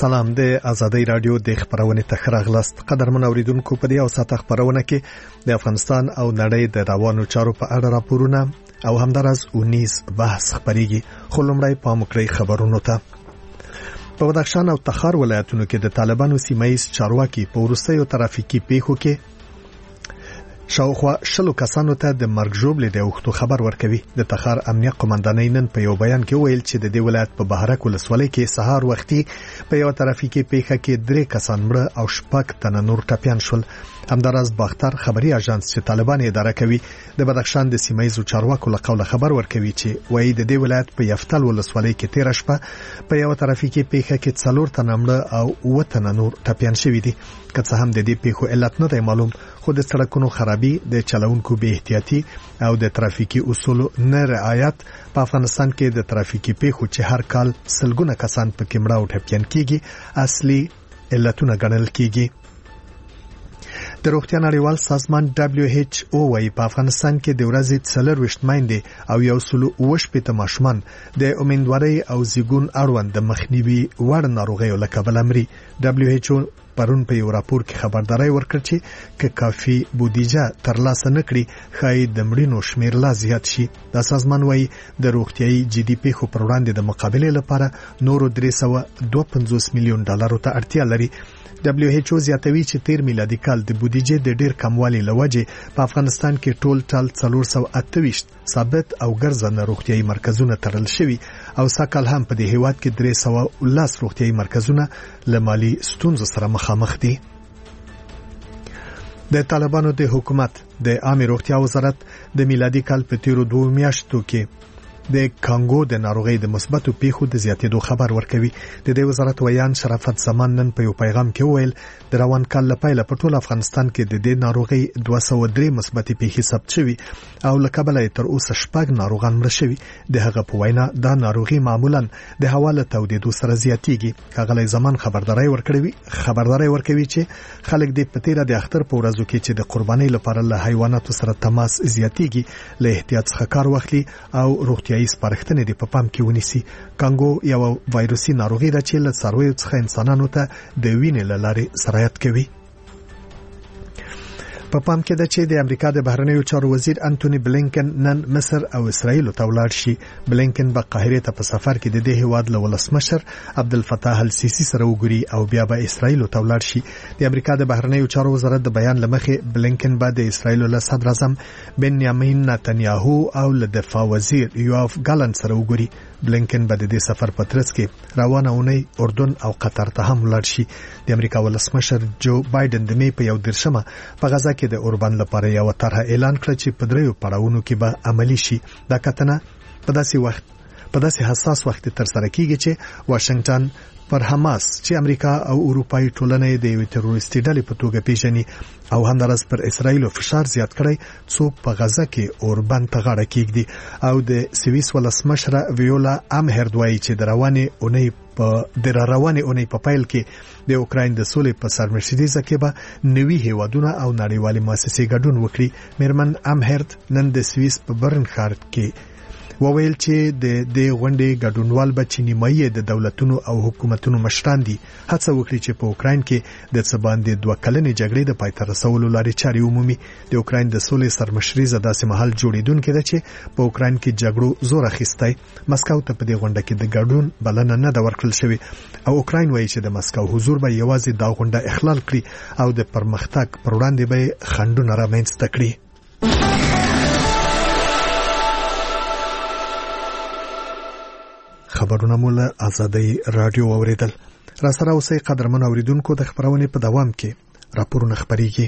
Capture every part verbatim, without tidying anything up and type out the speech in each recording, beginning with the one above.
سلام د ازادي رادیو د خبرونه تخراغلست قدرمن اوریدونکو په دې او ساته خبرونه کې د افغانستان او نړۍ د روانو چارو په اړه راپورونه او همدارس اونیس بحث خبريږي. خو لومړی پام وکړئ خبرونو ته. په بدخشان او تخار ولایتونو کې د طالبانو سیمایي چارواکي په وروستیو ترافیکي پیښو کې شاوخوا شلو کسانو ته د مرګ ژوبلې د وختو خبر ورکوي. د تخار امنیه قومندانۍ نن په یو بیان کې ویل چې د دې ولایت په بهرک ولسوالۍ کې سهار وختي په یو ترافیکي پیښه کې درې کسان مړه او شپږ تنه نور ټپیان شول. همدارس باختر خبري اژانس چې طالبان اداره کوي د بدخشان د سیمایي چارواکو له قوله خبر ورکوي چې وایي د دې ولایت په یفتل ولسوالۍ کې تیر شپه په یو ترافیکي پیښه کې څلور تنه مړه او اووه تنه نور ټپیان شوي دي. که څه هم د دې پیښو علت نه دی معلوم، خو د سړکونو خرابي، د چلوونکو بې احتیاطي او د ترافیکي اصولو نه رعایت په افغانستان کې د ترافیکي پیښو چې هر کال سلګونه کسان پکې مړه او ټپیان کیږي اصلي علتونه ګڼل کیږي. د روغتیا نړیوال سازمان دبليو ایچ او وايي په افغانستان کې د ورځې څلور وشت مایندې او یو سلو وش پته ماشومان د امیندوارۍ او زیګون اړوند د مخنیوي وړ ناروغیو له کبله مري. دبليو ایچ او پرون په یو راپور کې خبرداري ورکړه چې ک کافي بودیجه ترلاسه نکړي خای د مړینو شمیر لا زیات شي. د سازمان وايي د روغتيایي جدي پیښو پر وړاندې د مقابله لپاره نورو درې سوه دوه پنځوس میلیون ډالر ته اړتیا لري. دبليو ایچ او زیاتوي چې تیر میلادي کال د بودیجې د ډیر کموالي لوجه په افغانستان کې ټول ټال څلور سوه اته ویشت ثابت او ګرځنده روغتيایي مرکزونه تړل شوي او ساکال هم په دې هیواد کې درې سوه ولس روغتيایي مرکزونه له مالي ستونزو سره مخامخ دي. د طالبانو د حکومت د عامه روغتیا وزارت د میلادي کال په تیرو دوه میاشتو کې د کانګو د ناروغۍ د مثبتو پیښو د زیاتېدو خبر ورکوي. د دې وزارت ویان شرافت زمان نن په یو پیغام کې ویل د روان کال لپاره په ټول افغانستان کې د دې ناروغۍ دوه سوه درې مثبتې پیښې ثبت شوي او له کبله تر اوسه شپږ ناروغان مړه شوي. د هغه په وینا دا ناروغي معمولا د هوا له تودېدو سره زیاتېږي. هغه زمان خبرداري ورکړي خبرداري ورکوي چې خلک د پتیره د اختر په ورځو کې چې د قربانۍ لپاره له حیواناتو سره تماس زیاتېږي له احتیاط څخه کار واخلي او روغتیا ای سپارښتنې د په پام کې ونیسي. کانګو یو وایروسي ناروغي ده چې له څارویو څخه انسانانو ته د وینې له لارې سرایت کوي. په پام کې ده چې د امریکا د بهرنیو چارو وزیر انټونی بلینکن نن مصر او اسرائیل ته ولاړ شي. بلینکن به قاهره ته په سفر کې د دې هیواد له ولسمشر عبدالفتاح السیسی سره وګوري او بیا به اسرائیل ته ولاړ شي. د امریکا د بهرنیو چارو وزارت د بیان لمخې بلینکن به د اسرائیل له صدر اعظم بنیامین نتنیاهو او له دفاع وزیر یوآف ګالانت سره وګوري. بلینکن به د دې سفر په ترڅ کې روانه اونۍ اردن او قطر ته هم ولاړ شي. د امریکا ولسمشر جو بایدن د می په یو درشمه په غزا کې د اوربان لپاره یو طرح اعلان کړ چې په دریو پړاوونو کې به عملی شي. دا کتنه په داسې وخت په داسې حساس وخت تر سره کیږي چې واشنگټن پر حماس چې امریکا او اروپאי ټولنې د یو تروریستي ډلې په توګه پیژني او همدارس پر اسرائیل فشار زیات کړی څو په غزا کې اوربان ته غاړه کېږدي او د سویس ولسمشر ویولا امهرد وایي چې د روانې اونۍ په د روانې اونۍ په پیل کې د اوکراین د سولې په سرمشریزه کې به نوي هیوادونه او نړیوالې مؤسسې ګډون وکړي. میرمن امهرد نن د سویس په برن ښار کې وویل چې د دې غونډې ګډونوال به چې نیمایي د دولتونو او حکومتونو مشران دي هڅه وکړي چې په اوکراین کې د څه باندې دوه کلنې جګړې د پای ته رسولو لارې چارې ومومي. د اوکراین د سولې سرمشریزه داسې مهال جوړیدونکې ده چې په اوکراین کې جګړو زور اخیستی. مسکو ته په دې غونډه کې د ګډون بلنه نه ده ورکړل شوې او اوکراین وایي چې د مسکو حضور به یوازې دا غونډه اخلال کړي او د پرمختګ پر وړاندې به خنډونه رامنځته کړي. خبرونه مو له ازادي رادیو اوریدل. را سره اوسئ قدرمن اوریدونکو. د خبرونې په دوام کې راپورونه خبريږي.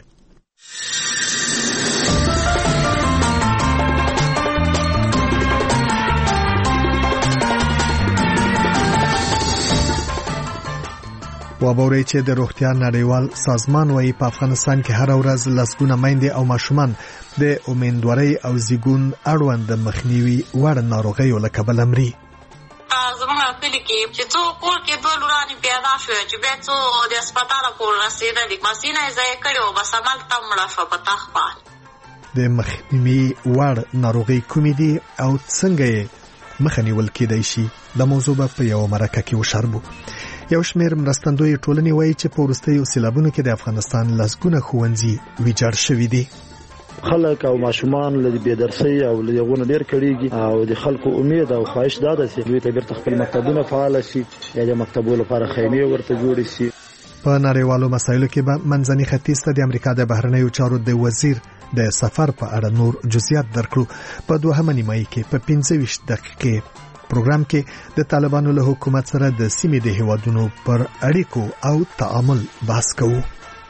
وابوري چې د روغتیا نړیوال سازمان وايي په افغانستان کې هر ورځ لسګونه میندې او ماشومان د امیندوارۍ او زیګون اړوند د مخنیوي وړ ناروغیو له کبله مري. زمونږ کلی کې چې څو کور کې دوه لورانې پیدا شوې چې بیا څو د هسپتال پورې رسېدلي مسینه یې ځای کړې وه بس همالته مړه شوه په تخت باندې. د مخنیوي وړ ناروغۍ کومې دي او څنګه یې مخه نیول کېدای شي؟ د موضوع په یو مرکه کې وشاربو. یو شمېر مرستندوی ټولنې وایي چې په وروستیو سیلابونو کې د افغانستان لسګونه ښوونځي ویجاړ شوي دي. خلک او ماشومان له بېدرسۍ او له یغونه ډېر کړيږي او د خلکو امید او خواهش دا ده چې دوی ته بیرته خپل مکتبونه فعال شي یا د مکتبونو لپاره خیمې ورته جوړې شي. په نړیوالو مسایلو کې به منځني ختیځ ته د امریکا د بهرنیو چارو د وزیر د سفر په اړه نور جزئیات درکړو. په دوهمه نیمایي کې په پنځه ویشت دقیقې پروګرام کې د طالبانو له حکومت سره د سیمې د هیوادونو پر اړیکو او تعامل بحث کوو.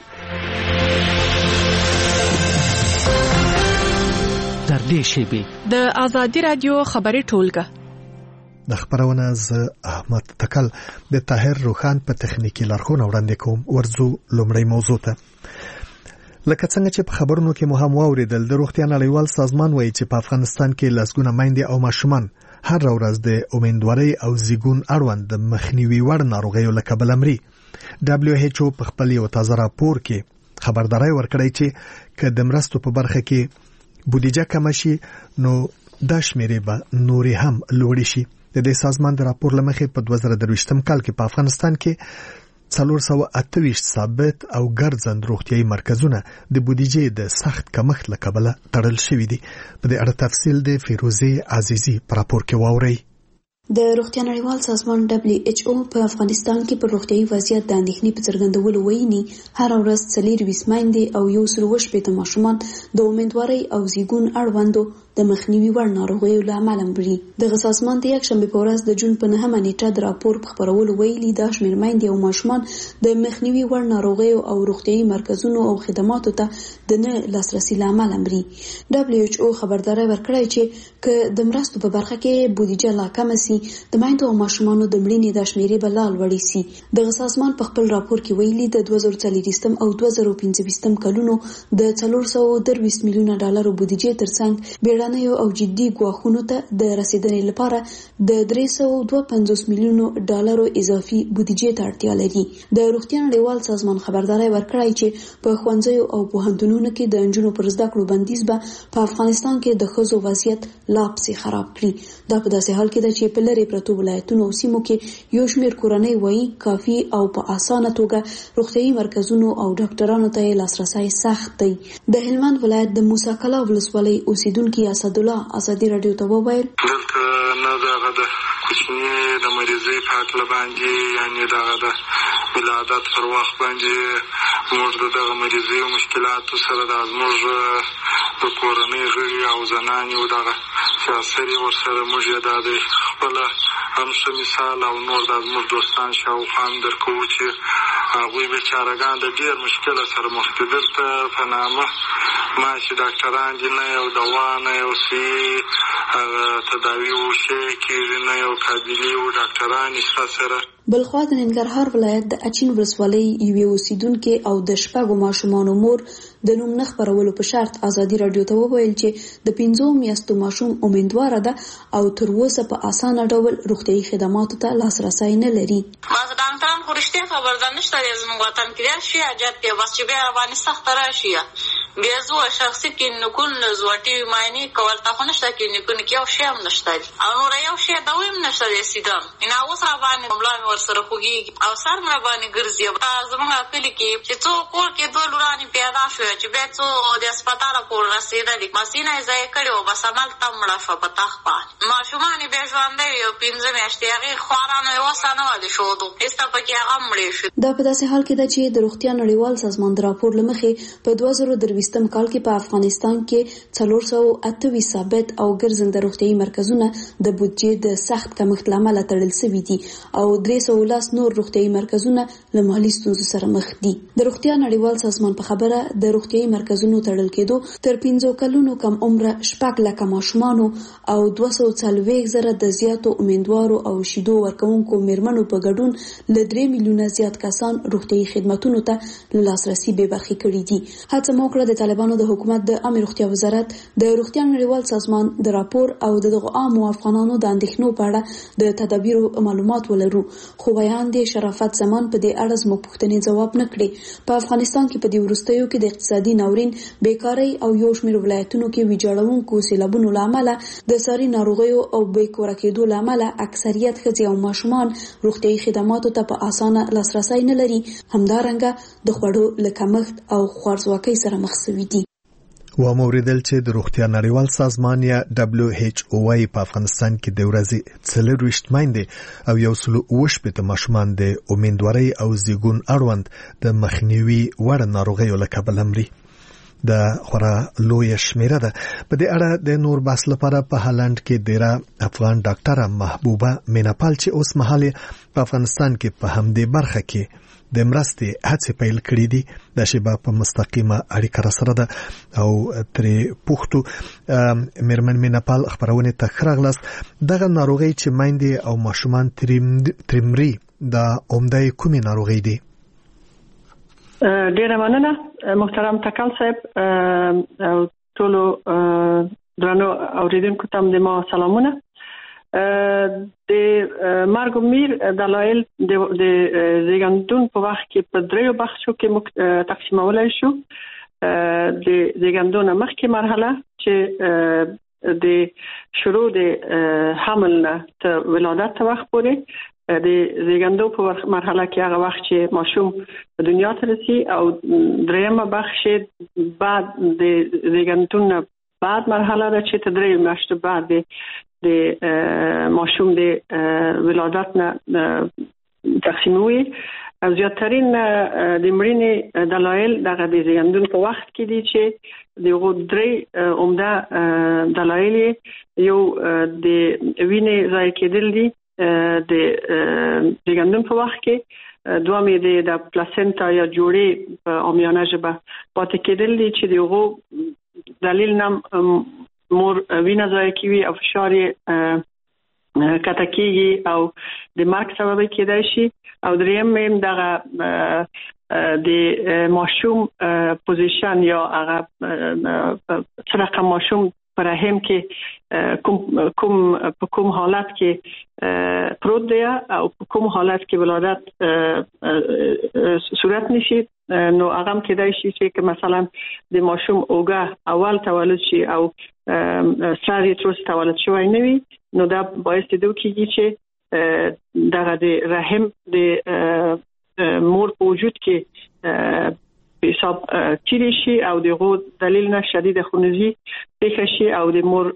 در دې شیبې د آزادي رادیو خبري ټولګه د خبرونه ز احمد تکل د طاهر روخان په تخنیکی لارښوونه وړاندې کوم. ورځو لومړی موضوع ته. لکه څنګه چې په خبرونو کې مو هم واوریدل، د روغتیا نړیوال سازمان وایي چې په افغانستان کې لسګونه میندې او ماشومان هر ورځ د امیندوارۍ او زیږون اړوند د مخنیوي وړ ناروغیو له کبله مري. دبليو ایچ او په خپل یو تازه راپور کې خبرداري ورکړی چې که د مرستو په برخه کې بودیجه کم شي نو دا شمیرې به نورې هم لوړې شي. د دې سازمان د راپور لمخې په دوه زره درویشتم کال کې په افغانستان کې څلور سوه اته ویشت ثابت او ګرځند روغتیايي مرکزونه د بودیجې د سخت کمښت له کبله تړل شوي دي. په دې اړه تفصیل د فیروزه عزیزی په راپور کې واورئ. د روغتیا نړیوال سازمان دبليو ایچ او په افغانستان کې پر روغتیايي وضعیت د اندېښنې په څرګندولو وایي هر ورځ څلور ویشت میندې او یو سل اووه شپېته ماشومان د امیندوارۍ او زیږون اړوندو د مخنیوي وړ ناروغیو له امله مري. دغه سازمان د یکشنبې په ورځ د جون په نهمه نیټه د راپور په خپرولو ویلي دا شمېر میندې او ماشومان د مخنیوي وړ ناروغیو او روغتیايي مرکزونو او خدماتو ته د نه لاسرسي له امله مري. دبليو ایچ او خبرداری ورکړی چې که د مرستو په برخه کې بودیجه لا کمه سي د میندو او ماشومانو د مړینې د شمیرې به لا لوړې سي. دغه سازمان په خپل راپور کې ویلي د دوه زره څلوېښتم او دوه زره پنځه ویشتم کلونو د څلور سوه درویشت میلیونه ډالرو بودیجې ترڅنګ بیړنیو او جدي ګواښونو ته د رسیدنې لپاره د درې سوه دوه پنځوس میلیونو ډالرو اضافي بودیجې ته اړتیا لري. د روغتیا نړیوال سازمان خبرداری ورکړی چې په ښوونځیو او پوهنتونونو کې د نجونو پر زده کړو بندیز به په افغانستان کې د ښځو وضعیت لا پسې خراب کړي. دا په داسې حال کې ده چې په لرې پرتو ولایتونو او سیمو کې یو شمېر کورنۍ وایي کافي او په اسانه توګه روغتیايي مرکزونو او ډاکټرانو ته لاسرسی سخت دی. د هلمند ولایت د موسی کلا ولسوالۍ اوسیدونکي اسدالله ازادي رادیو ته وویل دلته نه دغه د کوچني د مریضۍ په هکله باندې یعنې دغه د ولادت پر وخت باندې موږ د دغه مریضۍ او مشکلاتو سره د زموږ د کورنۍ غړي او زنانې او دغه سیاسري ورسره موږ یې دا د خپله هم ښه مثال او نور د زموږ دوستان شاوخوا هم درکوو چې هغوی بیچارهګان د ډېر مشکله سره مخ دي. دلته په نامه ماشي ډاکټران دي، نه یو دوا نه یو صحي تداوي وشی کېږي، نه یو قابلي و ډاکټرانې شته سره. بلخوا د ننګرهار ولایت د اچین ولسوالۍ یوې اوسیدونکې او د شپږو ماشومانو مور د نوم نه خپرولو په شرط ازادي رادیو ته وویل چې د پنځو میاشتو ماشوم امیندواره ده او تر اوسه په اسانه ډول روغتیايي خدماتو ته لاسرسی نه لري. باز ډاکټران خو رښتیا خبردار نشته دی زموږ وطن کې. دا شي عجب دی بس چې بیا باندې سخته راشي بیا زه شخصي کلینیکونه زه ټي وي معاینې کول ته خو نشته کلینیکونه کې یو شی هم نشته دی او نور یو شی دوا هم نشته دی سیده اینا اوس را باندې ملا مې ورسره خوږېږي او سر مې باندې ګرځي. زموږ کلي کې چې څو کور کې دوه لورانې پیدا شوې چې بیا څو د هسپتاله پورې رسېدلي مسینه یې ضایع کړې وه بس همالته مړه شوه په تخت باندې. ماشومان یې بیا ژوندی وي او پنځه میاشتې هغې خوارانو یې وسه نه وه د ښودو هېڅ پکې هغه مړې شوې. دا په داسې حال کې ده چې د روغتیا نړیوال سازمان د راپور له مخې په دوه زره درویشتم کال کې په افغانستان کې څلور سوه اته ویشت ثابت او ګرځنده روغتیايي مرکزونه د بودیجې د سخت کمښت له امله تړل شوي دي او درې سوه لس نور روغتیايي مرکزونه له مالي ستونزو سره مخ دي. د روغتیا نړیوال سازمان په خبره د روغتیايي مرکزونو تړل کېدو تر پنځو کلونو کم عمره شپږ لکه ماشومانو او دوه سوه څلوېښت زره د زیاتو امیندوارو او شیدو ورکوونکو میرمنو په ګډون له درې میلیونه زیات کسان روغتیايي خدماتونو ته له لاسرسي بې برخې کړي دي. هڅه مو وکړه د د طالبانو د حکومت د عامه روغتیا وزارت د روغتیا نړیوال سازمان د راپور او دغه عام افغانانو د اندېښنو په اړه د تدابیرو معلومات ولرو، خو بیان دی شرافت زمان په دې اړه زموږ پوښتنې جواب نه کړي. په افغانستان کې په دې وروستیو کې د اقتصادي ناورین، بیکارۍ او یو شمېر ولایتونو کې ویجاړونکو سیلابونو له امله د ساري ناروغیو او بیکاره کېدو له امله اکثریت ښځې او ماشومان روغتیايي خدماتو ته په اسانه لاسرسی نه لري، همدارنګه د خوړو له کمښت او خوارځواکۍ سره مخ شوي دي. و موریدل چې د روغتیا نړیوال سازمان یا دبليو ایچ او وايي په افغانستان کې د ورځې څلور ویشت میندې او یو سل اووه شپېته ماشومان د امیندوارۍ او زیږون اړوند د مخنیوي وړ ناروغیو له کبله مري. د خورا لوی شمیره ده. په دې اړه د نور بحث لپاره په هالند کې ډیره افغان ډاکټره محبوبه میناپال چې اوس مهال په افغانستان کې په همدې برخه کې د مرستې هڅې پیل کړې دي، د شیبه په مستقیمه اړیکه را سره ده او ترې پوښتو. میرمن میناپال خبرونه ته ښه راغلاست. دغه ناروغي چې میندې او ماشومان ترمري د عمده کومې ناروغي دي؟ ډیره مننه محترم تکل صاحب او ټولو درنو اوریدونکو ته د ما سلامونه. د مرګ او میر دلایل د زیږندون په وخت کې په دریو بخشو کې تقسیمولای شو. د زیږندون مخکې مرحله چې د شروع د حمل نه تر ولادت وخت پورې، د زیږندو په مرحله کې هغه وخت چې ماشوم په دنیا ته رسي، او دریمه بخش بعد د زیږندون بعد مرحله ده چې تر دریو میاشتو بعد د ماشوم د ولادت نه تقسیموي. او زیاترین د مړینې دلایل دغه د زیږندون په وخت کې دي چې دغه درې عمده دلایل یو د وینې ضایع کېدل دي د زیږندون په وخت کې، دومې د پلاسنتا یا جوړې په عامیانه ژبه پاتې کېدل دي چې دغه دلیل نم مور وینه ضایع کوي او فشار یې کته کېږي او د مرګ سبب کېدای شي. او دریم هم دغه د ماشوم پوزیشن یا هغه څرخه ماشوم پر رحم کې کوم کوم په کوم حالت کې پروت دی او په کوم حالت کې ولادت صورت نشي، نو هغه هم کېدای شي چې مثلا د ماشوم اوګه اول تولد شي او ساری تروس تولد شوی نه وي، نو دا باعث دی کېږي چې دغه د رحم د مور په وجود کې حساب چیرې شي او دغه دلیل نه شدید خونریزي پیښ شي او د مور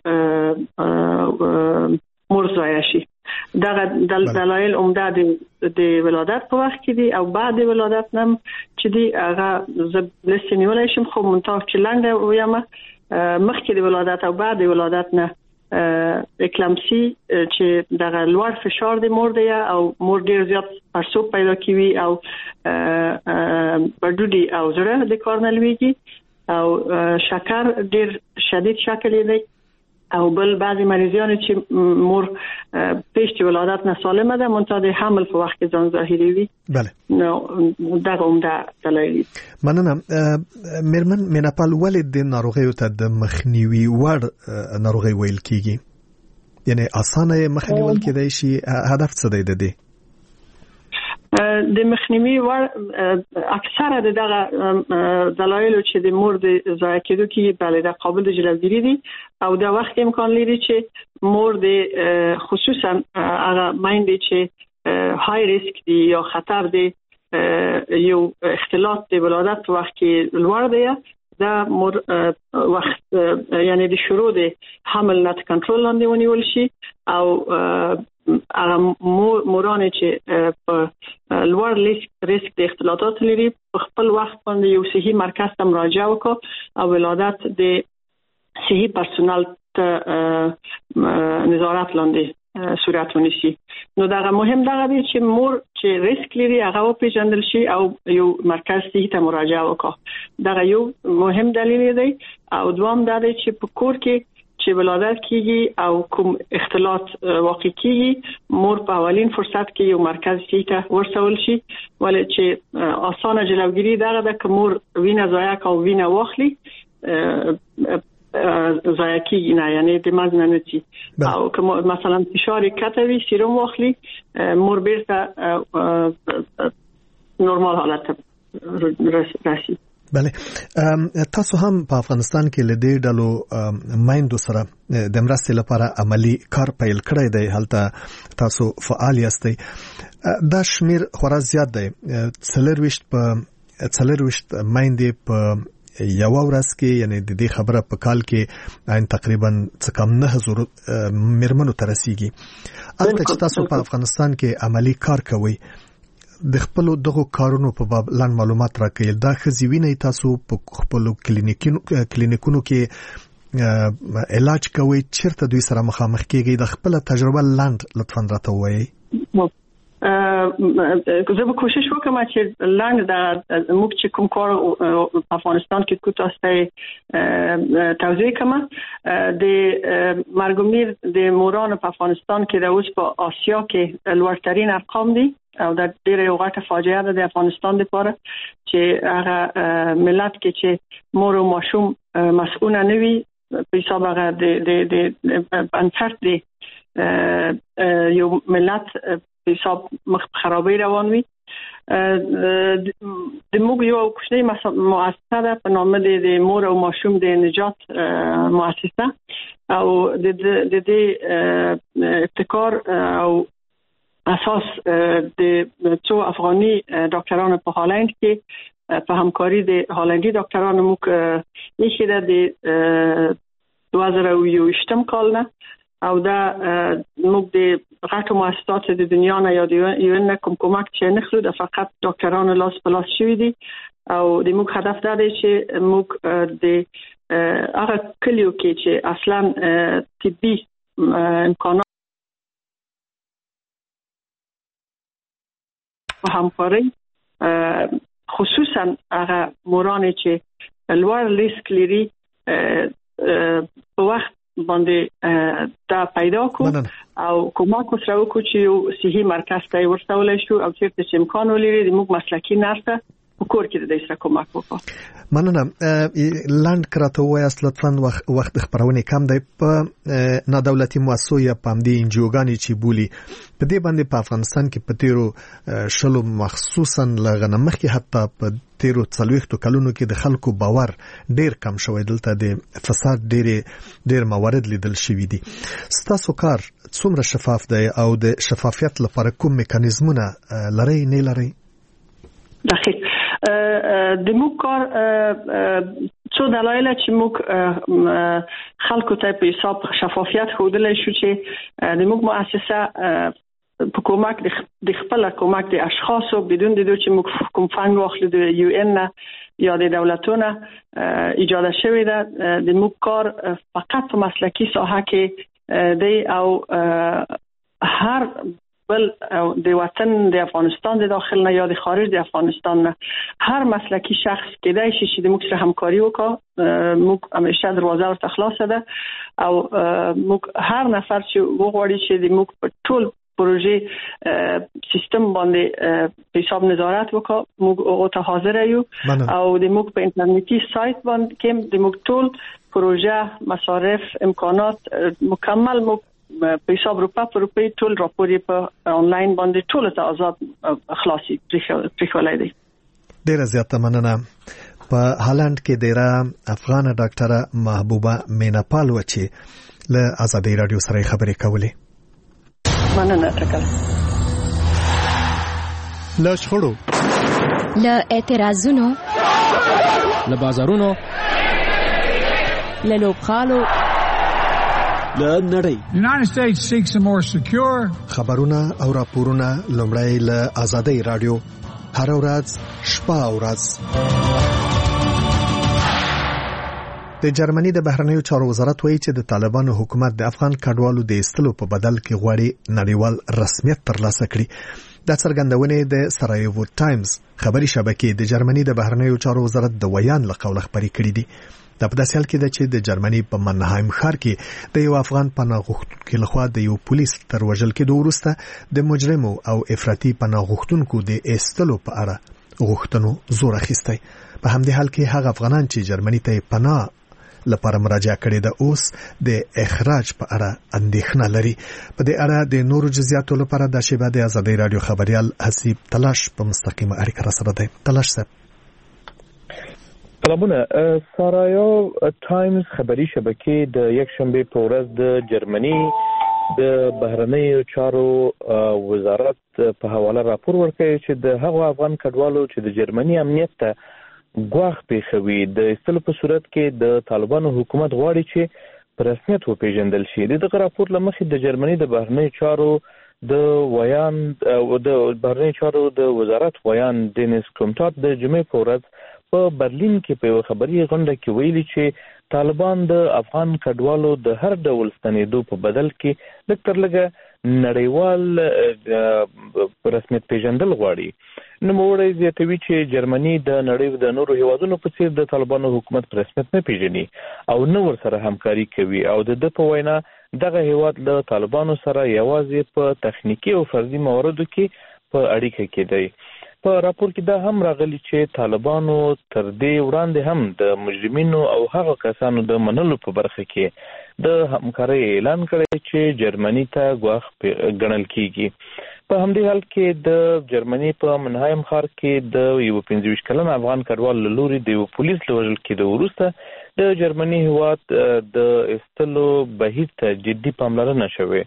مور ضایع شي. دغه دلایل عمده د ولادت په وخت کې دي او بعد د ولادت نم چې دی هغه زه لسنیولای شم، خو منتها چې لنډه ویم مخکې د ولادت او بعد د ولادت نه اکلامسی چې دغه لوړ فشار د مور دی او مور ډیر زیات پړسوب پیدا کوي او بډوډي او زړه د کار نه لويږي او شکر ډیر شدید شکل دی او بل بعضی مریضان چې مور پیش ولادت نه سالمه ده منتها د حمل په وخت کې ځان ظاهري وي. بله نو دغه عمده دلایل. مننه. میرمن میناپال ولې د ناروغیو ته د مخنیوي وړ ناروغي ویل کیږي؟ یعنی اسانه مخنیول کېدای شي، هدف څه دی د دې؟ د مخنیوي وړ اکثره دغه دلایل چې د مور د ضایع کېدو کې بل د قابل د جلوگیری دي او د وخت امکان لري چې مور د خصوصا هغه مایندې چې های ریسک دي یا خطر دي یو اختلاط د ولادت وخت کې لوړ دی، دا مور وخت یعنی د شروع د حمل نه کنټرول لاندې ونیول شي او هغه مورانه چې په لوړ ریسک د اختلاطات لري په خپل وخت باندې یو صحي مرکز ته مراجعه وکړي او ولادت د صحي پرسونل ته نظارت لاندې صورت ونیسي. نو دا مهم دا دی چې مور چې ریسک لري هغه پیژندل شي او یو مرکز ته مراجعه وکړي. دا یو مهم دلیل دی او دوام دا دی چې په کور کې چې ولادت کیږي او کوم اختلاط واقع کیږي مور په اولین فرصت کې یو مرکز شي ته ورسول شي ولې چې اسانه جلوگیری دغه د کومور وینه ضایع او وینه واخلي ضایع کیږي نه یعنی د مزنه نتی او کوم مثلا فشار کتوي سیروم واخلي مور بیرته نورمال حالت راشي. بله تاسو هم په افغانستان کې لدې ډلو مایندو سره د مرستې لپاره عملی کار پیل کړی دی هلته تاسو فعال یاستئ دا شمیر خورا زیات دی څلرويشت په څلرويشت مایندې په یو ورځ کې یعنی د دې خبره په کال کې عین تقریبا څه کم نه هزار مرمنو ترسيږي البته چې تاسو په افغانستان کې عملی کار کوئ د خپل دغه کارونو په باب لاندې معلومات راکړئ دا خزيوینه تاسو په خپل کلینیکونو کلینیکونو کې علاج کوي چیرته دوی سره مخامخ کیږي د خپل تجربه لاندې لطفا راته وایي. زه به کوشش وکم چې لاندې د موږ چې کوم کار په افغانستان کې کوتاسته توضیح کوم د مرګومیر د مورانو په افغانستان کې د اوس په آسیا کې لوړترین ارقام دي او د ډېرې وغټه فاجعه ده د افغانستان لپاره چې هغه ملت کې چې مور او ماشوم مسؤل نه وي په حساب هغه د د د انفرت دی یو ملت په حساب مخ خرابې روان وي د موږ یو کوچنی مؤسسه ده په نام د مور او ماشوم د نجات مؤسسه او د د د ابتکار او اساس د څو افغاني ډاکټرانو په هالند کې په همکاري د هالندي ډاکټرانو موږ یې د دوه زره او یوویشتم کال نه او دا موږ د غټو مؤسسات د دنیا نه یا د یو ان کوم کومک چې نه خلو د فقط ډاکټرانو لاس په لاس شوی دي او د موږ هدف دا دی چې موږ د هغه کلیو کې چې اصلا طبي امکانات په همکاري خصوصا هغه مورانه چې لوړ ریسک لري په وخت باندې دا پیدا کو او کومک سره وکړو چې صحي مرکز ته ورسول شو او چیرته چې امکان ولري د موږ مسلکي نرسه په کور کې د دې سره کومک وکړو. مننه لاند کراته وایست لطفا وخت خبرونه کم دی په نادولتي مؤسسو یا پامدي انجیوګانی چې بولی په دې باندې په افغانستان کې په تیرو شلو مخصوصا لغنه مخکې حتی په تیرو څلويختو کلونو کې د خلکو باور ډیر کم شوی دلته د فساد ډیر ډیر موارد لیدل شوی دي. ستاسو کار څومره شفاف دی او د شفافیت لپاره کوم میکانیزمونه لري نه لري؟ دقیق د موږ کار څو دلایل چې موږ خلکو ته په حساب شفافیت خوندل شو چې د موږ مؤسسه په کومک د خپل کومک د اشخاصو بدون د دوی چې موږ کوم فنډ واخلو د یو ان یا د دولتونو ایجاد شوی ده د موږ کار فقط په مسلکی ساحه کې دی او هر بل د وطن د افغانستان د داخل نه یا د خارج د افغانستان نه هر مسلکی شخص کې دی چې د موږ سره همکاري وکړي موږ همیشه دروازه ورته خلاصه ده او موږ هر نفر چې وغواړي چې د موږ په ټول پروژه سیستم باندې په حساب نظارت وکړو موږ هغه ته حاضر یو او د موږ په انټرنیټي سایت باندې کې د موږ ټول پروژه مصارف امکانات مکمل موږ په حساب روپا په روپی ټول راپور په انلاین باندې ټول ته آزاد خلاصي پریښولای دي. ډیره زیاته مننه. په هالند کې ډیره افغان ډاکټره محبوبه میناپال و چې له آزادۍ رادیو سره خبرې کولې. مننه تکل. له شخړو له اعتراضونو له بازارونو له لوبخالو له نړۍ United States seeks a more secure خبرونه او راپورونه لومړی له آزادۍ رادیو هر ورځ شپه او ورځ. د جرمني د بهرنیو چارو وزارت وایي چې د طالبانو حکومت د افغان کډوالو د ایستلو په بدل کې غواړي نړیوال رسمیت ترلاسه کړي. د څرګندونې د سرایوو ټایمز خبري شبکې د جرمني د بهرنیو چارو وزارت د ویان له قوله خبري کړې دي. د په داسې حال کې ده چې د جرمني په منهایم ښار کې د یو افغان پناه غوښتونکو لخوا د یو پولیس تر وژل کېدو وروسته د مجرمو او افراطي پناه غوښتونکو د ایستلو په اړه غوښتنو زور اخیستی. په همدې حال کې هغه افغانان چې جرمني ته پناه لپاره مراجعه کړې ده اوس د اخراج په اړه اندېښنه لري. په دې اړه د نورو جزئیاتو لپاره د شیبه د آزادۍ رادیو خبريال حسیب تلاش په مستقیمه اړیکه را سره دی. تلاش صاحب سلامونه. سارایو ټایمز خبري شبکې د یک شنبه په ورځ د جرمني د بهرنیو چارو وزارت په حواله راپور ورکړی چې د هغو افغان کډوالو چې د جرمني امنیت ته ګواښ پیښوي د ایستلو په صورت کې د طالبانو حکومت غواړي چې په رسمیت وپیژندل شي. دغه راپور له مخې د جرمني د بهرنیو چارو د ویان د بهرنیو چارو د وزارت ویان دینیس کومټات د جمعې په ورځ په برلین کې په یو خبري غونډه کې ویلي چې طالبان د افغان کډوالو د هر ډول ستنېدو په بدل کې لږ تر لږه نړیوال رسمیت پیژندل غواړي. نوموړی زیاتوي چې جرمني د نړۍ د نورو هیوادونو په څیر د طالبانو حکومت په رسمیت نه پیژني او نه ورسره همکاري کوي او د ده په وینا دغه هیواد له طالبانو سره یوازې په تخنیکی او فردي مواردو کې په اړیکه کې دی. په راپور کې دا هم راغلی چې طالبانو تر دې وړاندې هم د مجرمینو او هغه کسانو د منلو په برخه کې د همکارۍ اعلان کړی چې جرمني ته ګواښ ګڼل کیږي. په همدې حال کې د جرمني په منهایم ښار کې د یو پنځه ویشت کلن افغان کډوال له لوري د یو پولیس له وژل کېدو وروسته د جرمني هیواد د ایستلو بهیر ته جدي پاملرنه شوې.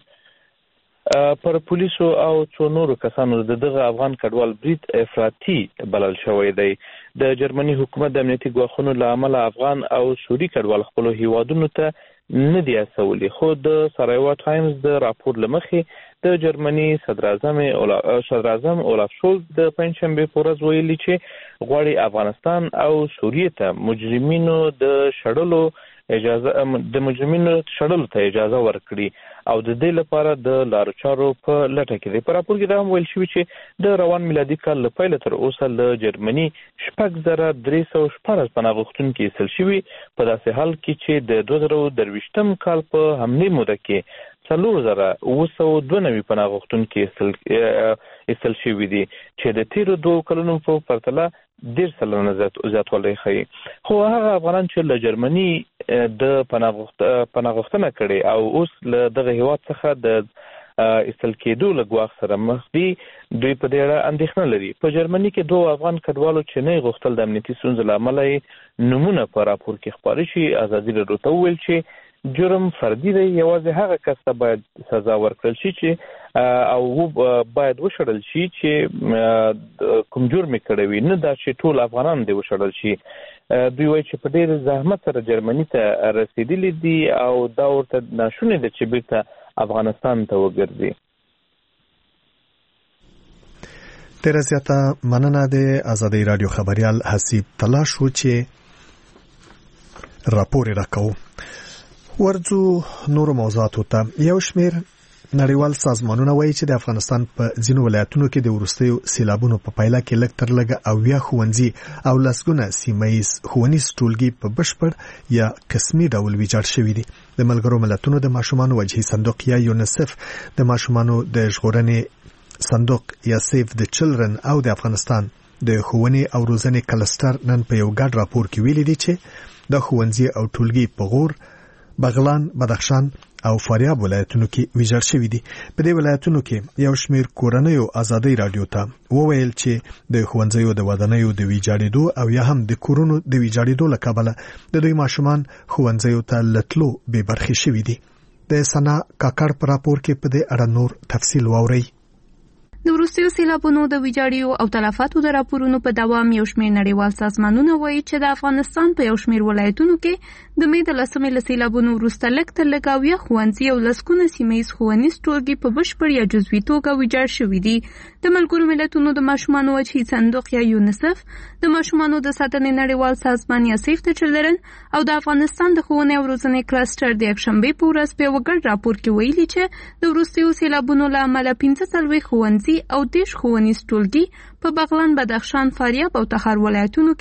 پر پولیسو او څو نورو کسانو د دغه افغان کډوال برید افراطي بلل شوی دی. د جرمني حکومت د امنیتي ګواښونو له امله افغان او سوري کډوال خپلو هیوادونو ته نه دی استولی، خو د سارایوا ټایمز د راپور له مخې د جرمني صدر اعظم صدر اعظم اولاف شولز د پنځشنبه په ورځ ویلي چې غواړي افغانستان او سوریه ته مجرمینو د شړلو اجازه د مجرمینو شړلو ته اجازه ورکړي او د دې لپاره د لارو چارو په لټه کې دی. په راپور کې دا هم ویل شوی چې د روان میلادي کال له پیله تر اوسه له جرمني شپږ زره درې سوه شپاړس پناه غوښتونکي ایستل شوي، په داسې حال کې چې د دوه زره درویشتم کال په همدې موده کې څلور زره اوه سوه دوه نوي پناه غوښتونکي ایستل شوي دي چې د تیرو دوو کلونو په پرتله ډېر سلنه زیاتوالی ښیي. خو هغه افغانان چې له جرمني د پناه غوښتنه کړې او اوس له دغه هیواد څخه د ایستل کېدو له ګواښ سره مخ دي، دوی په دې اړه اندېښنه لري. په جرمني کې دوه افغان کډوالو چې نه غوښتل د امنیتي ستونزو له امله یې نومونه په راپور کې خپاره شي، ازادي راډیو ته وویل چې جرم فردي دی، یوازې هغه کس ته باید سزا ورکړل شي چې او باید وشړل شي چې کوم جرم یې کړی وي، نه دا چې ټول افغانان دې وشړل شي. دوی وایي چې په ډېر زحمت سره جرمني ته رسېدلي دي او دا ورته ناشونې ده چې بیرته افغانستان ته وګرځي. ډېره زیاته مننه د آزادۍ راډیو خبریال حسیب تلاش و چې راپور یې راکوو. ورځو نورو موضوعاتو ته. یو شمېر نړیوال سازمانونه وایي چې د افغانستان په ځینو ولایتونو کې د وروستیو سیلابونو په پایله کې لږ تر لږه اویا ښوونځي او لسګونه سیمه ییز ښوونیز ټولګي په بشپړ یا قسمي ډول ویجاړ شوي دي. د ملګرو ملتونو د ماشومانو وجهي صندوق یا یونیسف د ماشومانو د ژغورنې صندوق یا سیف د چلډرن او د افغانستان د ښوونې او روزنې کلستر نن په یو ګډ راپور کې ویلي دي چې د ښوونځي او ټولګي په غور، بغلان، بدخشان او فاریاب ولایتونو کې ویجاړ شوي دي. په دې ولایتونو کې یو شمېر کورنیو آزادۍ راډیو ته وویل چې د ښوونځیو د ودانیو د ویجاړېدو او یا هم د کورونو د ویجاړېدو له کبله د دوی ماشومان ښوونځیو ته له تلو بې برخې شوي دي. د سنا کاکړ په راپور کې په دې اړه نور تفصیل واورئ. د وروستیو سیلابونو د ویجاړیو او تلفاتو د راپورونو په دوام یو شمېر نړیوال سازمانونه وایي چې د افغانستان په یو شمېر ولایتونو کې د مې د لسمې له سیلابونو وروسته لږ تر لږه اویا ښوونځي او لسګونه سیمه ییز ښوونیز ټولګي په بشپړ یا جزوي توګه ویجاړ شوي دي. د ملګرو ملتونو د ماشومانو وجهي صندوق یا یونیسف، د ماشومانو د ساتنې نړیوال سازمان یا سیف د چلډرن او د افغانستان د ښوونې او روزنې کلسټر د یکشنبې په ورځ په یوه ګډ راپور کې ویلي چې د وروستیو سیلابونو له امله پنځه څلوېښت ښوونځي او دېرش ښوونیز ټولګي په بغلان، بدخشان، فاریاب او تخار ولایتونو کې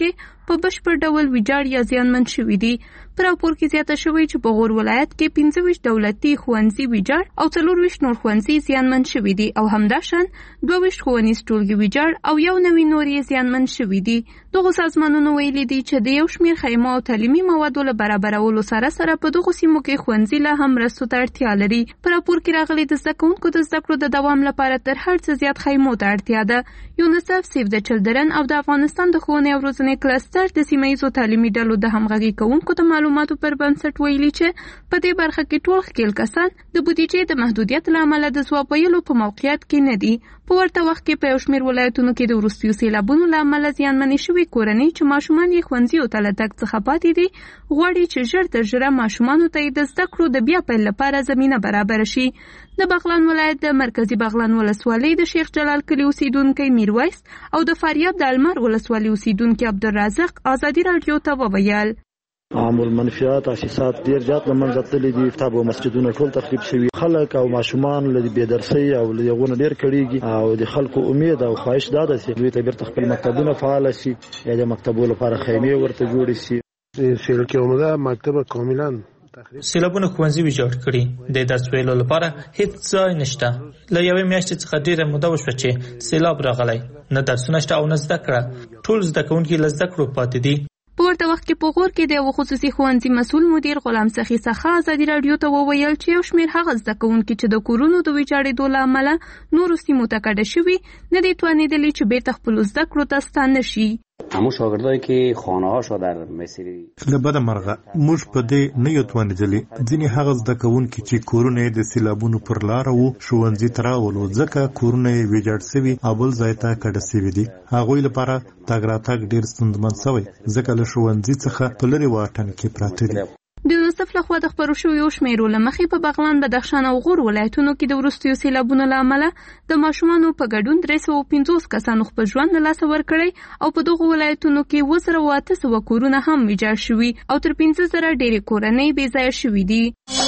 په بشپړ ډول ویجاړ یا زیانمن شوي دي. په راپور کې زیاته شوی چې په غور ولایت کې پنځه ویشت دولتي ښوونځي ویجاړ او څلور ویشت نور ښوونځي زیانمن شوي دي او همداشان دوه ویشت ښوونیز ټولګي ویجاړ او یو نوي نور یې زیانمن شوي دي. دغو سازمانونو ویلي دي چې د یو شمېر خیمو او تعلیمي موادو له برابرولو سره سره په دغو سیمو کې ښوونځي له هم مرستو ته اړتیا لري. په راپور کې راغلي د زده کوونکو د زده کړو د دوام لپاره تر هر څه زیات خیمو ته اړتیا ده. یونیسف، سیف د چلډرن او د افغانستان د ښوونې او روزنې کلستر د سیمه ییزو تعلیمي ډلو د همغږي کوونکو د معلوماتو پر بنسټ ویلي چې په دې برخه کې ټول ښکېل کسان د بودیجې د محدودیت له امله د ځواب ویلو په موقعیت کې نه دي. په ورته وخت کې په یو شمېر ولایتونو کې د وروستیو سیلابونو له امله زیانمنې شوي کورنۍ چې ماشومان یې ښوونځیو ته له تګ څخه پاتې دي غواړي چې ژر تر ژره ماشومانو ته یې د زده کړو د بیا پیل لپاره زمینه برابره شي. د بغلان ولایت د مرکزی بغلان ولسوالۍ د شیخ جلال کلي اوسیدونکی میرویس او د فاریاب د المار ولسوالۍ اوسیدونکی عبدالرزاق ازادي راډیو ته وویل عام المنفعات اساسات ډیر زیات لمنځه تللي دي. کتاب او مسجدونه ټول تخریب شوي. خلک او ماشومان له بېدرسۍ او له یغونه ډیر کړيږي او د خلکو امید او خواهش دا ده چې دوی ته بیرته خپل مکتبونه فعال شي یا د مکتبونو لپاره خیمې ورته جوړې شي. سیل کې اومده مکتب کاملا سیلابونه ښوونځي ویجاړ کړي. د درس ویلو لپاره هیڅ ځای نشته. له یوې میاشتې څخه ډیره موده وشوه چې سیلاب راغلی. نه درسونه شته او نه زده کړه. ټول زده کوونکي له زده کړو پاتې دي. په ورته وخت کې په غور کې د یو خصوصي ښوونځي مسؤل مدیر غلام سخي څخه ازادي راډیو ته وویل چې یو شمېر هغه زده کوونکي چې د کورونو د ویجاړېدو له امله نورو سیمو ته کډه شوي نه دي توانېدلي چې بیرته خپلو زده کړو ته ستانه شي. همون شاگردایی که خانه‌هاشو در مسیر لبد مرغه موږ په دې نه یو توانېدلي. ځینې هغه زده کوونکي چې کورونه د سیلابونو پر لار وو ښوونځي ته راولو ځکه کورونه یې ویجاړ شوي او بل ځای ته کډه شوي دي. هغوی لپاره تګ راتګ ډېر ستونزمن شوی ځکه له ښوونځي څخه په لرې واټن کې پراته دي. د یونیسف لخوا د خپرو شویو شمیرو له مخې په بغلان، بدخشان او غور ولایتونو کې د وروستیو سیلابونو له امله د ماشومانو په ګډون درې سوه پنځوس کسانو خپل ژوند له لاسه ورکړی او په دغو ولایتونو کې اووه زره او اته سوه کورونه هم ویجاړ شوي او تر پنځه زره ډېرې کورنۍ بې ځایه شوي دي.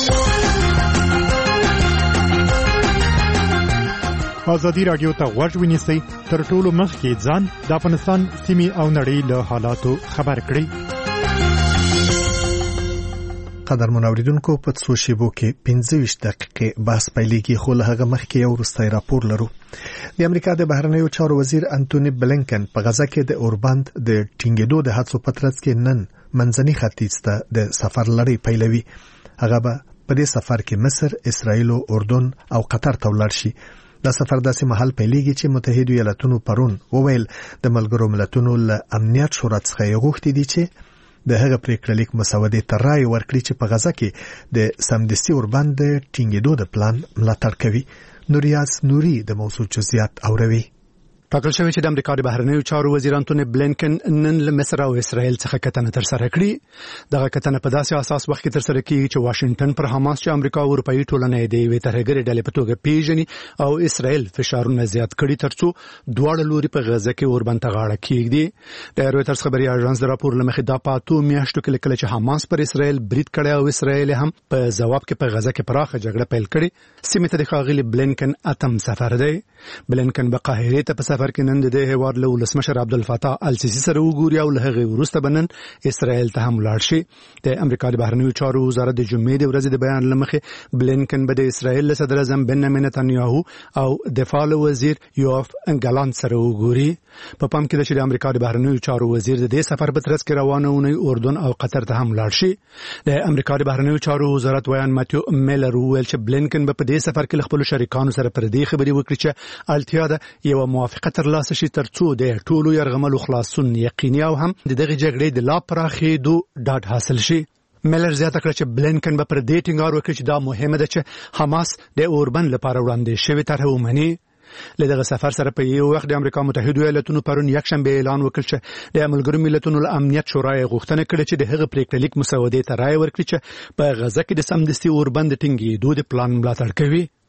ازادي راډیو ته غوږ ونیسئ، تر ټولو مخکې ځان د افغانستان سیمې او نړۍ له حالاتو خبر کړئ. قدرمن اوریدونکو په څو شیبو کې پنځه ویشت دقیقې بحث پیلېږي، خو له هغه مخکې یو وروستی راپور لرو. د امریکا د بهرنیو چارو وزیر انټونی بلینکن په غزه کې د اوربند د ټینګېدو د هڅو په ترڅ کې نن منځني ختیځ ته د سفر لړۍ پیلوي. هغه به په دې سفر کې مصر، اسرائیل، اردن او قطر ته ولاړ شي. دا سفر داسې مهال پیلېږي چې متحده ایالاتونو پرون وویل د ملګرو ملتونو له امنیت شورا څخه یې غوښتي دي چې د هغه پریکړه لیک مسودې ته رائے ورکړي چې په غزه کې د سمدستي اوربند د ټینګېدو د پلان ملاتړ کوي. نوریاز نوري د موضوع جزئیات اوروي. ټاکل شوی چې د امریکا د بهرنیو چارو وزیر انټونی بلینکن نن له مصر او اسرائیل څخه کتنه تر سره کړي. دغه کتنه په داسې اساس وخت کې تر سره کیږي چې واشنگټن پر حماس چې امریکا او اروپאי ټولنه یې د یوې ترهګرې ډلې په توګه پیژني او اسرائیل فشارونه زیات کړي ترڅو دواړه لوري په غزه کې اوربند ته غاړه کېږدي. د رويټرز خبري اژانس د راپور لمخې دا پاتو میاشتو کې کله چې حماس پر اسرائیل برید کړي او اسرائیل هم په جواب کې په غزه کې پراخه جګړه پیل کړي. سیمه ته د ښاغلي بلینکن اتم سفر دی. بلینکن په قاهره ته په سفر کې نن د هیواد له ولسمشر عبدالفتاح السیسی سره وګوري او له هغې وروسته بنن اسرائیل ته هم لاړ شي. د امریکا د بهرنیو چارو وزارت د جمعې د ورځې د بیان لمخې بلینکن به د اسرائیل له صدر اعظم بنیامین نتنیاهو او دفاع وزیر یوآف ګالانت سره وګوري. په پام کې ده چې د امریکا د بهرنیو چارو وزیر د دې سفر په ترڅ کې روانه ونی اردن او قطر ته هم لاړ شي. د امریکا د بهرنیو چارو وزارت ویان ماتیو میلر ویل چې بلینکن به په دې سفر کې خپل شریکانو سره پر دې خبرې وکړي چې اړتیا ده یو موافقه ترلاسه شي ترڅو د ټولو یرغملو خلاصون یقیني او هم د دغه جګړې د لا پراخېدو ډاډ حاصل شي. میلر زیاته کړه چې بلینکن به پر دې ټینګار وکړي چې دا مهمه ده چې حماس د اوربند لپاره وړاندې شوی طرح ومني. له دغه سفر سره په یو وخت د امریکا متحده ایالاتونو پرون یکشنبه اعلان وکړ چې د ملګرو ملتونو له امنیت شورا یې غوښتنه کړې چې د هغه پریکړه لیک مسودې ته رائے ورکړي چې په غزه کې د سمدستي اوربند ټینګېدو د پلان ملاتړ کوي.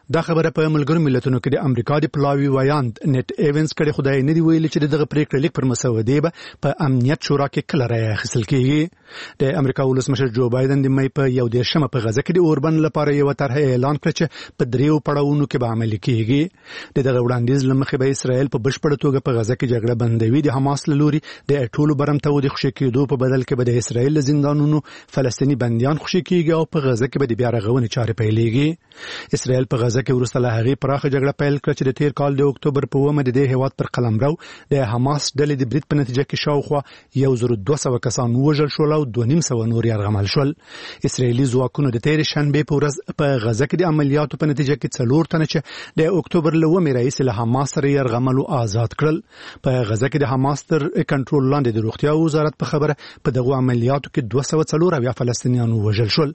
دا خبره په ملګرو ملتونو کې د امریکا د پلاوی وایاند نت ایونز کړي خدای نه دی ویلي چې دغه پریکړه لیک پر مسودې به په امنیت شورا کې کله راي اخیستل کیږي د امریکا ولسمشر جو بایدن د مې په یو دیرشمه په غزه کې د اوربن لپاره یو طرح اعلان کړ چې په دریو پړاوونو کې به عملي کیږي دغه وړاندیز لمخې به اسرائیل په بشپړ توګه په غزه کې جګړه بندوي د حماس لوري د ټولو برمته د خوشي کېدو په بدل کې به د اسرائیل زندانونو فلسطینی بنديان خوشي کیږي او په غزه کې به د بیا رغونې چارې پیلېږي اسرائیل په غزه کې ورسته له هغې پراخه جګړه پیل کړه چې د تیر کال د اکتوبر په اوومه د دې هیواد پر قلمرو د حماس ډلې د برید په نتیجه کې شاوخوا یو زر او دوه سوه کسان وژل شول او دوه نیم سوه نور یرغمل شول اسرائیلي ځواکونو د تیر شنبه په ورځ په غزه کې د عملیاتو په نتیجه کې څلور تنه چې د اکتوبر له اوومې راهیسې له حماس سره یرغمل او آزاد کړل په غزه کې د حماس تر کنټرول لاندې د روغتیا وزارت په خبره په دغه عملیاتو کې دوه سوه څلور اویا فلسطینیان وژل شول